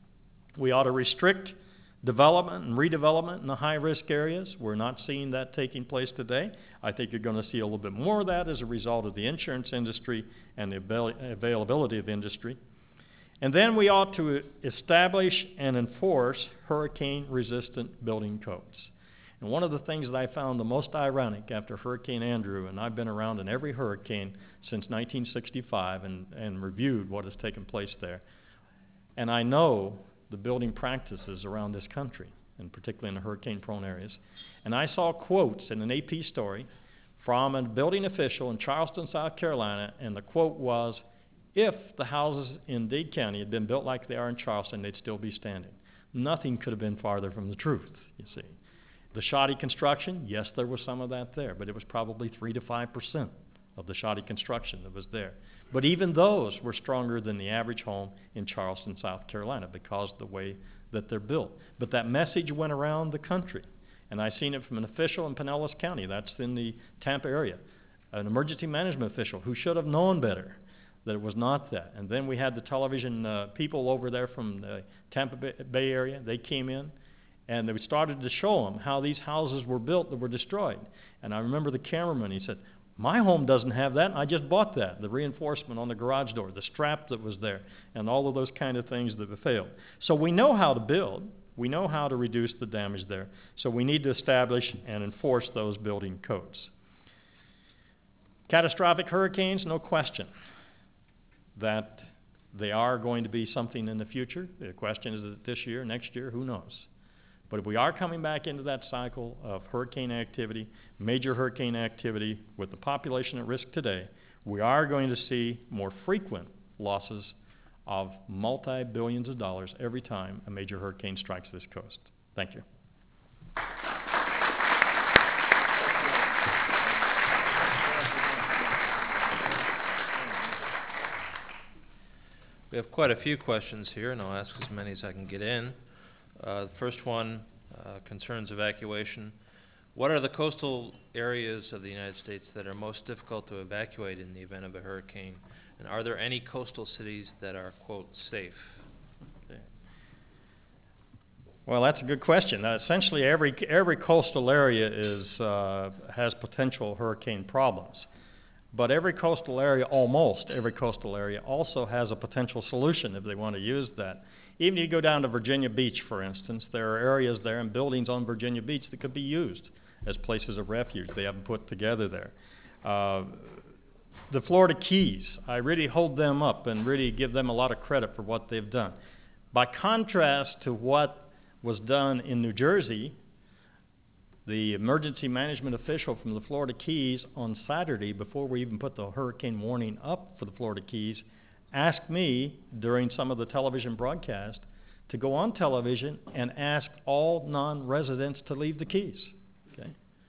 Speaker 2: We ought to restrict development and redevelopment in the high-risk areas. We're not seeing that taking place today. I think you're going to see a little bit more of that as a result of the insurance industry and the avail availability of industry. And then we ought to establish and enforce hurricane-resistant building codes. And one of the things that I found the most ironic after Hurricane Andrew, and I've been around in every hurricane since nineteen sixty-five and, and reviewed what has taken place there, and I know the building practices around this country, and particularly in the hurricane-prone areas, and I saw quotes in an A P story from a building official in Charleston, South Carolina, and the quote was, if the houses in Dade County had been built like they are in Charleston, they'd still be standing. Nothing could have been farther from the truth, you see. The shoddy construction, yes, there was some of that there, but it was probably three to five percent of the shoddy construction that was there. But even those were stronger than the average home in Charleston, South Carolina, because of the way that they're built. But that message went around the country, and I seen it from an official in Pinellas County, that's in the Tampa area, an emergency management official who should have known better that it was not that. And then we had the television uh, people over there from the Tampa Bay area, they came in, and they started to show them how these houses were built that were destroyed. And I remember the cameraman, he said, My home doesn't have that, and I just bought that, the reinforcement on the garage door, the strap that was there, and all of those kind of things that have failed. So we know how to build. We know how to reduce the damage there. So we need to establish and enforce those building codes. Catastrophic hurricanes, no question that they are going to be something in the future. The question is, is it this year, next year, who knows? But if we are coming back into that cycle of hurricane activity, major hurricane activity with the population at risk today, we are going to see more frequent losses of multi-billions of dollars every time a major hurricane strikes this coast. Thank you.
Speaker 1: We have quite a few questions here, and I'll ask as many as I can get in. Uh, the first one uh, concerns evacuation. What are the coastal areas of the United States that are most difficult to evacuate in the event of a hurricane? And are there any coastal cities that are, quote, safe? Okay.
Speaker 2: Well, that's a good question. Uh, essentially, every, every coastal area is, uh, has potential hurricane problems. But every coastal area, almost every coastal area, also has a potential solution if they want to use that. Even if you go down to Virginia Beach, for instance, there are areas there and buildings on Virginia Beach that could be used as places of refuge. They haven't put together there. Uh, the Florida Keys, I really hold them up and really give them a lot of credit for what they've done. By contrast to what was done in New Jersey, the emergency management official from the Florida Keys on Saturday, before we even put the hurricane warning up for the Florida Keys, asked me during some of the television broadcast to go on television and ask all non-residents to leave the Keys. Okay?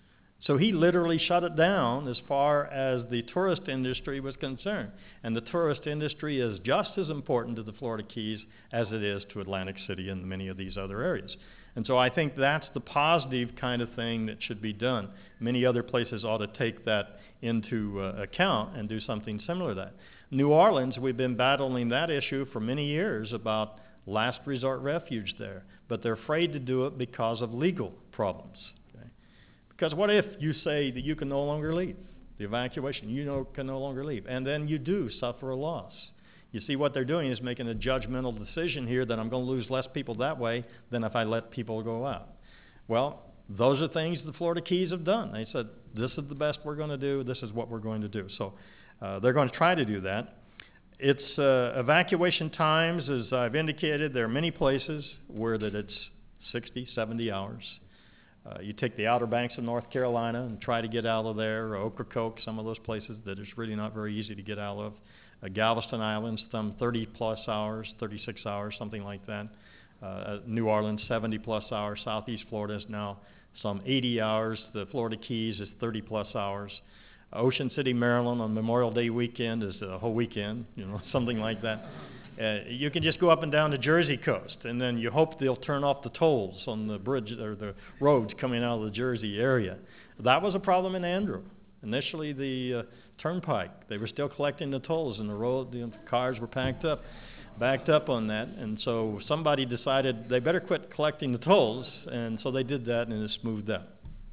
Speaker 2: So he literally shut it down as far as the tourist industry was concerned. And the tourist industry is just as important to the Florida Keys as it is to Atlantic City and many of these other areas. And so I think that's the positive kind of thing that should be done. Many other places ought to take that into uh, account and do something similar to that. New Orleans, we've been battling that issue for many years about last resort refuge there, but they're afraid to do it because of legal problems. Okay? Because what if you say that you can no longer leave, the evacuation, you know, can no longer leave, and then you do suffer a loss? You see, what they're doing is making a judgmental decision here that I'm going to lose less people that way than if I let people go out. Well, those are things the Florida Keys have done. They said, this is the best we're going to do, this is what we're going to do. So uh, they're going to try to do that. It's uh, evacuation times, as I've indicated, there are many places where that it's sixty, seventy hours. Uh, you take the Outer Banks of North Carolina and try to get out of there, or Ocracoke, some of those places that it's really not very easy to get out of. Uh, Galveston Island, some thirty plus hours, thirty-six hours, something like that. Uh, New Orleans, seventy plus hours. Southeast Florida is now some eighty hours. The Florida Keys is thirty plus hours. Ocean City, Maryland on Memorial Day weekend is a whole weekend, you know, something like that. Uh, you can just go up and down the Jersey coast, and then you hope they'll turn off the tolls on the bridge or the roads coming out of the Jersey area. That was a problem in Andrew. Initially, the uh, turnpike, they were still collecting the tolls, and the road, the cars were packed up, backed up on that, and so somebody decided they better quit collecting the tolls, and so they did that, and it smoothed out.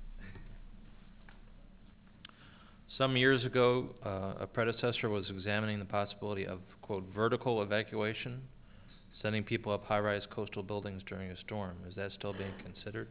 Speaker 1: Some years ago, uh, a predecessor was examining the possibility of, quote, vertical evacuation, sending people up high-rise coastal buildings during a storm. Is that still being considered?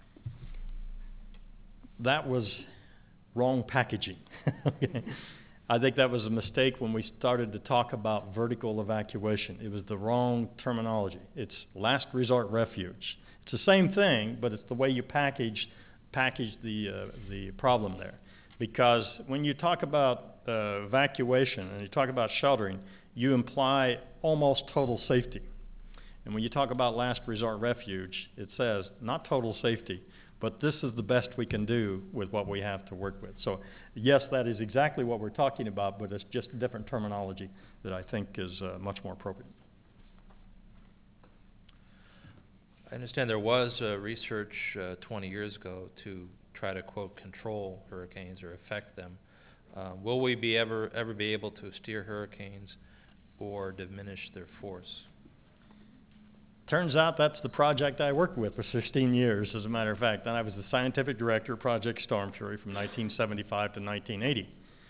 Speaker 2: That was wrong packaging. Okay. I think that was a mistake when we started to talk about vertical evacuation. It was the wrong terminology. It's last resort refuge. It's the same thing, but it's the way you package, package the, uh, the problem there. Because when you talk about uh, evacuation and you talk about sheltering, you imply almost total safety. And when you talk about last resort refuge, it says not total safety, but this is the best we can do with what we have to work with. So yes, that is exactly what we're talking about, but it's just a different terminology that I think is uh, much more appropriate.
Speaker 1: I understand there was uh, research uh, twenty years ago to try to, quote, control hurricanes or affect them. Uh, will we be ever, ever be able to steer hurricanes or diminish their force?
Speaker 2: Turns out that's the project I worked with for sixteen years, as a matter of fact. And I was the scientific director of Project Storm Fury from nineteen seventy-five to nineteen eighty.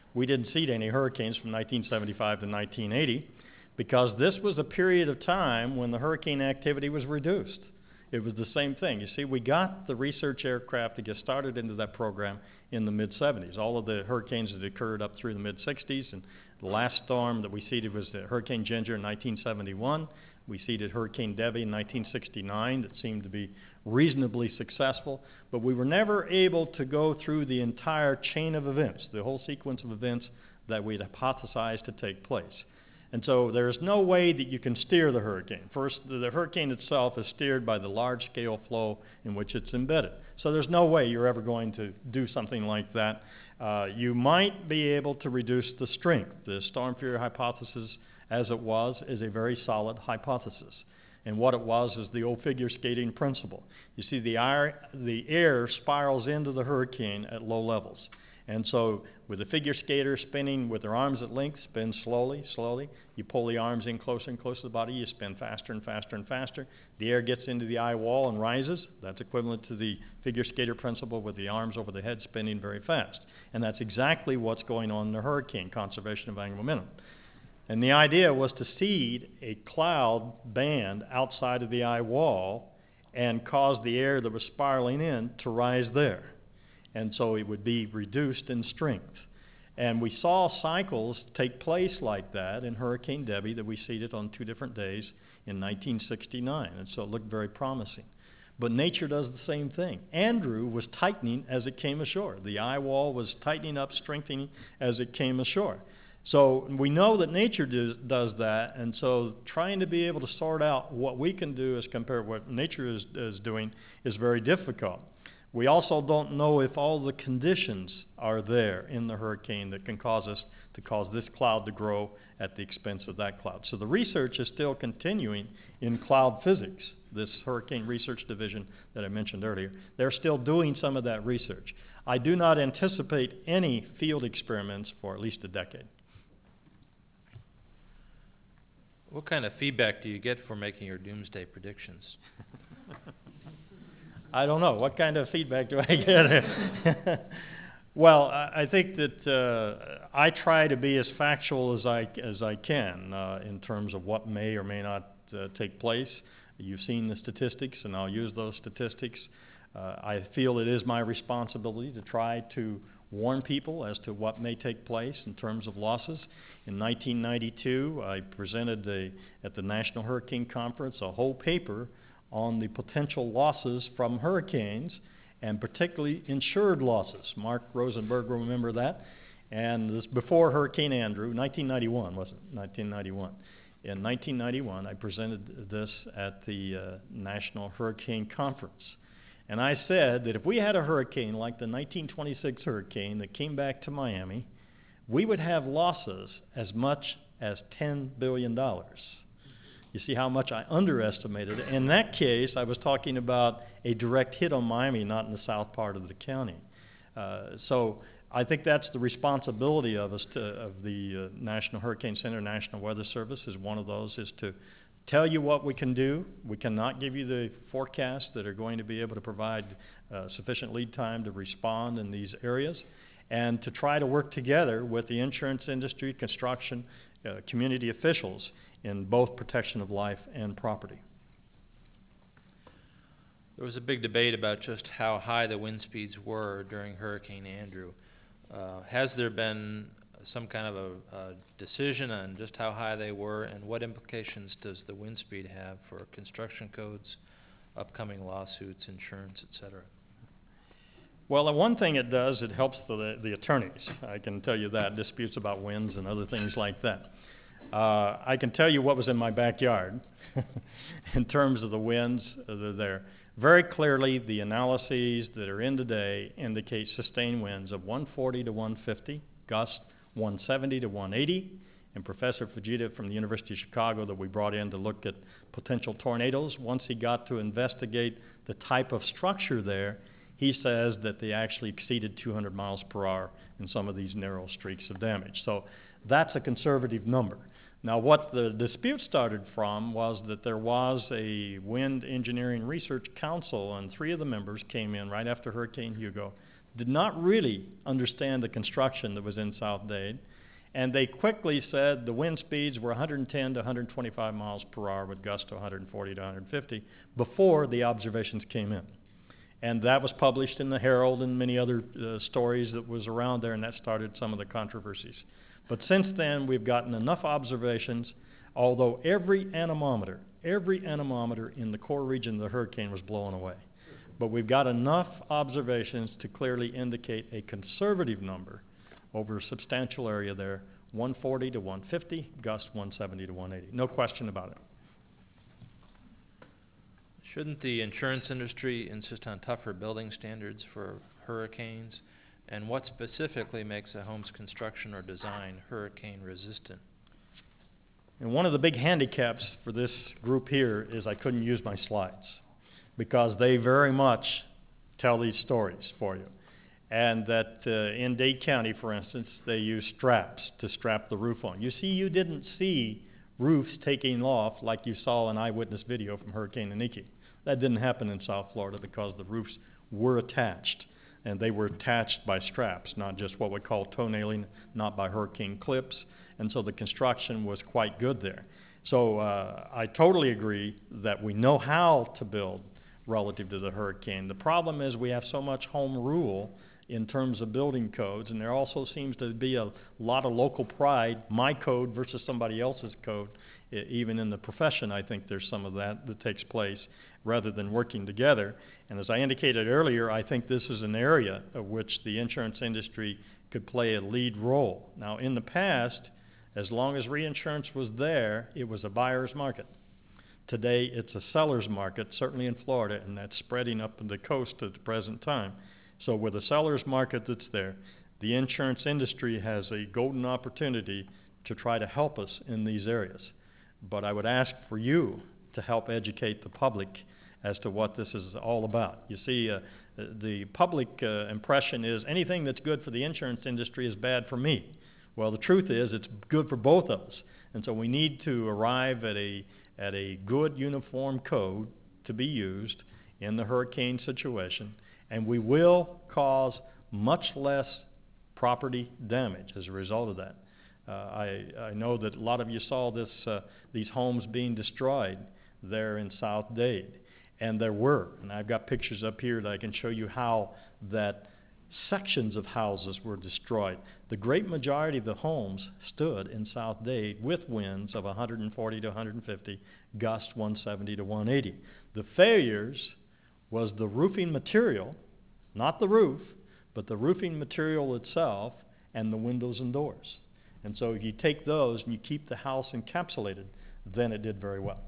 Speaker 2: we didn't see any hurricanes from nineteen seventy-five to nineteen eighty because this was a period of time when the hurricane activity was reduced. It was the same thing. You see, we got the research aircraft to get started into that program in the mid seventies. All of the hurricanes that occurred up through the mid sixties, and the last storm that we seeded was Hurricane Ginger in nineteen seventy-one. We seeded Hurricane Debby in nineteen sixty-nine that seemed to be reasonably successful, but we were never able to go through the entire chain of events, the whole sequence of events that we'd hypothesized to take place. And so there's no way that you can steer the hurricane. First, the hurricane itself is steered by the large-scale flow in which it's embedded. So there's no way you're ever going to do something like that. Uh, you might be able to reduce the strength. The storm theory hypothesis, as it was, is a very solid hypothesis. And what it was is the old figure skating principle. You see, the air, the air spirals into the hurricane at low levels. And so with the figure skater spinning with their arms at length, spin slowly, slowly. You pull the arms in closer and closer to the body. You spin faster and faster and faster. The air gets into the eye wall and rises. That's equivalent to the figure skater principle with the arms over the head spinning very fast. And that's exactly what's going on in the hurricane, conservation of angular momentum. And the idea was to seed a cloud band outside of the eye wall and cause the air that was spiraling in to rise there. And so it would be reduced in strength. And we saw cycles take place like that in Hurricane Debby that we seeded on two different days in nineteen sixty-nine. And so it looked very promising. But nature does the same thing. Andrew was tightening as it came ashore. The eye wall was tightening up, strengthening as it came ashore. So we know that nature do, does that, and so trying to be able to sort out what we can do as compared to what nature is, is doing is very difficult. We also don't know if all the conditions are there in the hurricane that can cause us to cause this cloud to grow at the expense of that cloud. So the research is still continuing in cloud physics, this Hurricane Research Division that I mentioned earlier. They're still doing some of that research. I do not anticipate any field experiments for at least a decade.
Speaker 1: What kind of feedback do you get for making your doomsday predictions?
Speaker 2: I don't know. What kind of feedback do I get? Well, I think that uh, I try to be as factual as I, as I can uh, in terms of what may or may not uh, take place. You've seen the statistics, and I'll use those statistics. Uh, I feel it is my responsibility to try to warn people as to what may take place in terms of losses. In nineteen ninety-two, I presented a, at the National Hurricane Conference a whole paper on the potential losses from hurricanes, and particularly insured losses. Mark Rosenberg will remember that. And this before Hurricane Andrew, nineteen ninety-one, wasn't it? nineteen ninety-one. In nineteen ninety-one, I presented this at the uh, National Hurricane Conference. And I said that if we had a hurricane like the nineteen twenty-six hurricane that came back to Miami, we would have losses as much as ten billion dollars. You see how much I underestimated it. In that case, I was talking about a direct hit on Miami, not in the south part of the county. Uh, so I think that's the responsibility of us, to, of the uh, National Hurricane Center, National Weather Service is one of those, is to tell you what we can do. We cannot give you the forecasts that are going to be able to provide uh, sufficient lead time to respond in these areas, and to try to work together with the insurance industry, construction, uh, community officials in both protection of life and property.
Speaker 1: There was a big debate about just how high the wind speeds were during Hurricane Andrew. Uh, has there been some kind of a, a decision on just how high they were, and what implications does the wind speed have for construction codes, upcoming lawsuits, insurance, et cetera?
Speaker 2: Well, the one thing it does, it helps the, the attorneys. I can tell you that, disputes about winds and other things like that. Uh, I can tell you what was in my backyard in terms of the winds that are there. Very clearly, the analyses that are in today indicate sustained winds of one forty to one fifty, gusts one seventy to one eighty, and Professor Fujita from the University of Chicago that we brought in to look at potential tornadoes, once he got to investigate the type of structure there, he says that they actually exceeded two hundred miles per hour in some of these narrow streaks of damage. So that's a conservative number. Now, what the dispute started from was that there was a Wind Engineering Research Council, and three of the members came in right after Hurricane Hugo did not really understand the construction that was in South Dade, and they quickly said the wind speeds were one hundred ten to one hundred twenty-five miles per hour with gusts to one hundred forty to one hundred fifty before the observations came in. And that was published in the Herald and many other uh, stories that was around there, and that started some of the controversies. But since then, we've gotten enough observations, although every anemometer, every anemometer in the core region of the hurricane was blown away. But we've got enough observations to clearly indicate a conservative number over a substantial area there, one forty to one fifty, gust one seventy to one eighty. No question about it.
Speaker 1: Shouldn't the insurance industry insist on tougher building standards for hurricanes? And what specifically makes a home's construction or design hurricane resistant?
Speaker 2: And one of the big handicaps for this group here is I couldn't use my slides because they very much tell these stories for you. And that uh, in Dade County, for instance, they use straps to strap the roof on. You see, you didn't see roofs taking off like you saw in eyewitness video from Hurricane Iniki. That didn't happen in South Florida because the roofs were attached, and they were attached by straps, not just what we call toenailing, not by hurricane clips, and so the construction was quite good there. So uh, I totally agree that we know how to build relative to the hurricane. The problem is we have so much home rule in terms of building codes, and there also seems to be a lot of local pride, my code versus somebody else's code. Even in the profession, I think there's some of that that takes place rather than working together. And as I indicated earlier, I think this is an area of which the insurance industry could play a lead role. Now, in the past, as long as reinsurance was there, it was a buyer's market. Today, it's a seller's market, certainly in Florida, and that's spreading up the coast at the present time. So with a seller's market that's there, the insurance industry has a golden opportunity to try to help us in these areas. But I would ask for you to help educate the public as to what this is all about. You see, uh, the public uh, impression is anything that's good for the insurance industry is bad for me. Well, the truth is it's good for both of us. And so we need to arrive at a, at a good uniform code to be used in the hurricane situation. And we will cause much less property damage as a result of that. Uh, I, I know that a lot of you saw this, uh, these homes being destroyed there in South Dade, and there were. And I've got pictures up here that I can show you how that sections of houses were destroyed. The great majority of the homes stood in South Dade with winds of one hundred forty to one hundred fifty, gusts one seventy to one eighty. The failures was the roofing material, not the roof, but the roofing material itself and the windows and doors. And so if you take those and you keep the house encapsulated, then it did very well.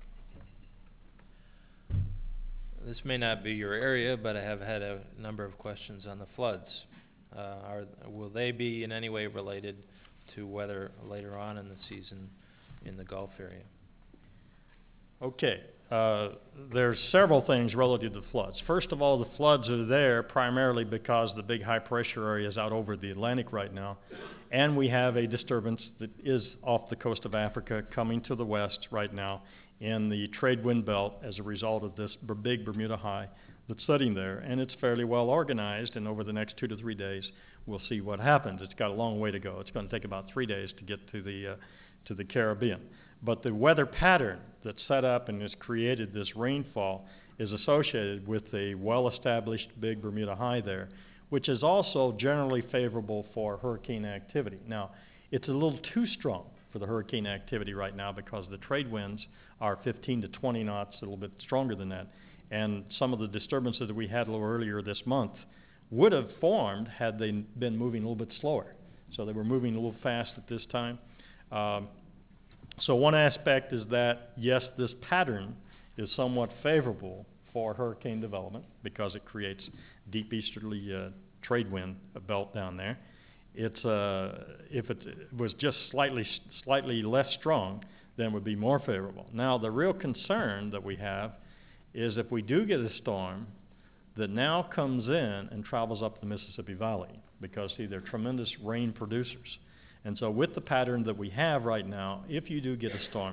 Speaker 1: This may not be your area, but I have had a number of questions on the floods. Uh, are, will they be in any way related to weather later on in the season in the Gulf area?
Speaker 2: Okay. Uh, there's several things relative to floods. First of all, the floods are there primarily because the big high pressure area is out over the Atlantic right now, and we have a disturbance that is off the coast of Africa coming to the west right now in the trade wind belt as a result of this big Bermuda high that's sitting there, and it's fairly well organized, and over the next two to three days we'll see what happens. It's got a long way to go. It's going to take about three days to get to the, uh, to the Caribbean. But the weather pattern that's set up and has created this rainfall is associated with a well-established big Bermuda high there, which is also generally favorable for hurricane activity. Now, it's a little too strong for the hurricane activity right now because the trade winds are fifteen to twenty knots, a little bit stronger than that. And some of the disturbances that we had a little earlier this month would have formed had they been moving a little bit slower. So they were moving a little fast at this time. Um, So one aspect is that, yes, this pattern is somewhat favorable for hurricane development because it creates deep easterly uh, trade wind belt down there. It's, uh, if it was just slightly, slightly less strong, then it would be more favorable. Now, the real concern that we have is if we do get a storm that now comes in and travels up the Mississippi Valley because, see, they're tremendous rain producers. And so with the pattern that we have right now, if you do get a storm,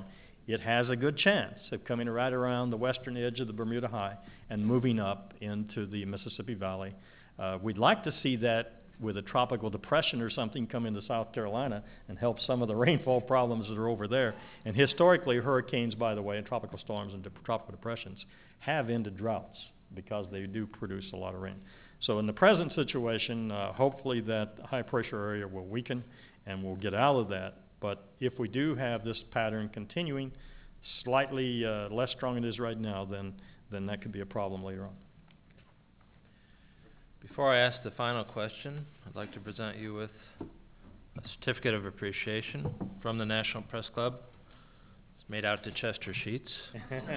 Speaker 2: it has a good chance of coming right around the western edge of the Bermuda High and moving up into the Mississippi Valley. Uh, we'd like to see that with a tropical depression or something come into South Carolina and help some of the rainfall problems that are over there. And historically, hurricanes, by the way, and tropical storms and de tropical depressions have ended droughts because they do produce a lot of rain. So in the present situation, uh, hopefully that high pressure area will weaken and we'll get out of that. But if we do have this pattern continuing, slightly uh, less strong than it is right now, then, then that could be a problem later on.
Speaker 1: Before I ask the final question, I'd like to present you with a certificate of appreciation from the National Press Club. It's made out to Chester sheets.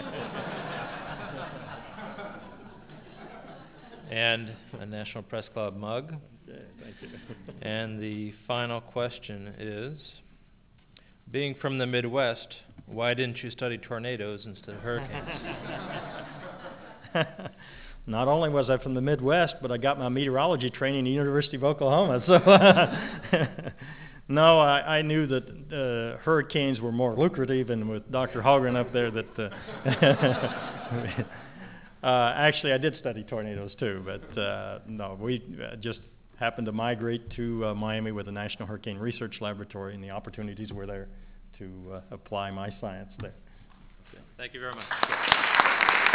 Speaker 1: And a National Press Club mug.
Speaker 2: Yeah, thank you.
Speaker 1: And the final question is, being from the Midwest, why didn't you study tornadoes instead of hurricanes?
Speaker 2: Not only was I from the Midwest, but I got my meteorology training at the University of Oklahoma. So, no, I, I knew that uh, hurricanes were more lucrative, and with Doctor Hallgren up there, that uh, uh, actually I did study tornadoes too. But uh, no, we just happened to migrate to uh, Miami with the National Hurricane Research Laboratory, and the opportunities were there to uh, apply my science there.
Speaker 1: Thank you very much.